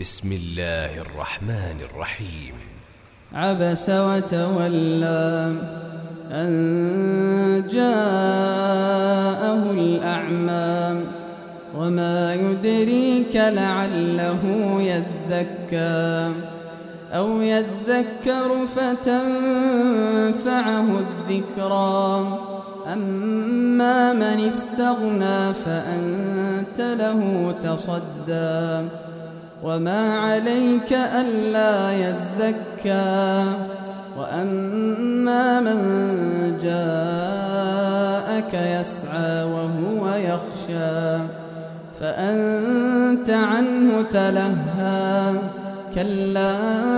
بسم الله الرحمن الرحيم. عبس وتولى أن جاءه الأعمى وما يدريك لعله يزكى أو يذكر فتنفعه الذكرى أما من استغنى فأنت له تصدى وما عليك ألا يزكى وأما من جاءك يسعى وهو يخشى فأنت عنه تلهى كلا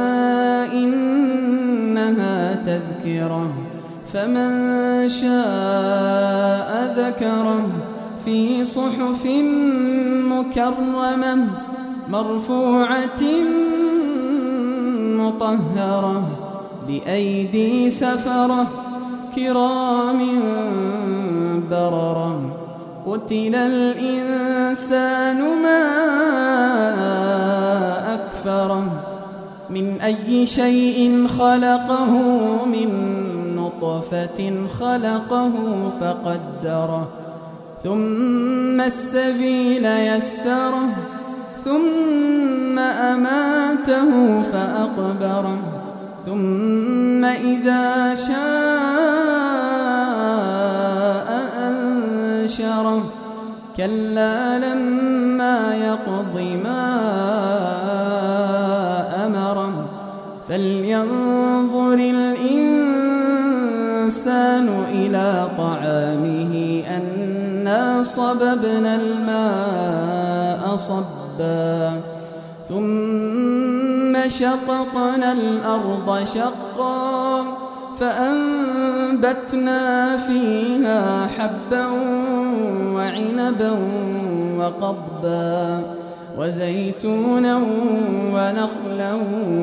إنها تذكرة فمن شاء ذكره في صحف مكرمة مرفوعة مطهرة بأيدي سفرة كرام بررة قتل الإنسان ما أكفره من أي شيء خلقه من نطفة خلقه فقدره ثم السبيل يسره ثم أماته فأقبره ثم إذا شاء أنشره كلا لما يقض ما أمره فلينظر الإنسان إلى طعامه أنا صببنا الماء صبا ثم شققنا الأرض شقا فأنبتنا فيها حبا وعنبا وقضبا وزيتونا ونخلا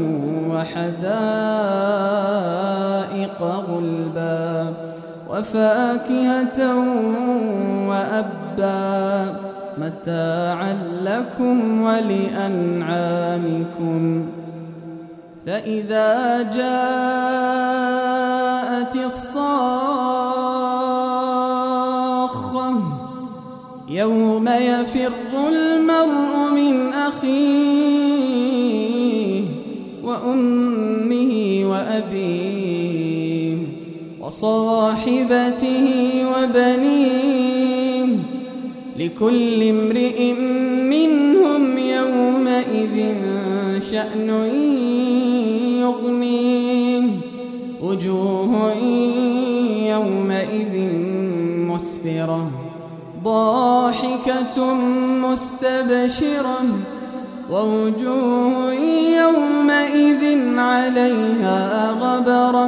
وحدائق غلبا وفاكهة وأبا متاعا لكم ولأنعامكم فإذا جاءت الصاخة يوم يفر المرء من أخيه وأمه وأبيه وصاحبته وبنيه لكل امرئ منهم يومئذ شأن يغنيه وجوه يومئذ مسفرة ضاحكة مستبشرة ووجوه يومئذ عليها غبرة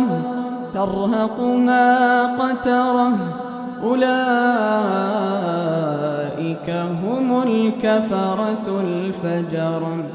ترهقها قترة أولئك هم الكفرة الفجرة.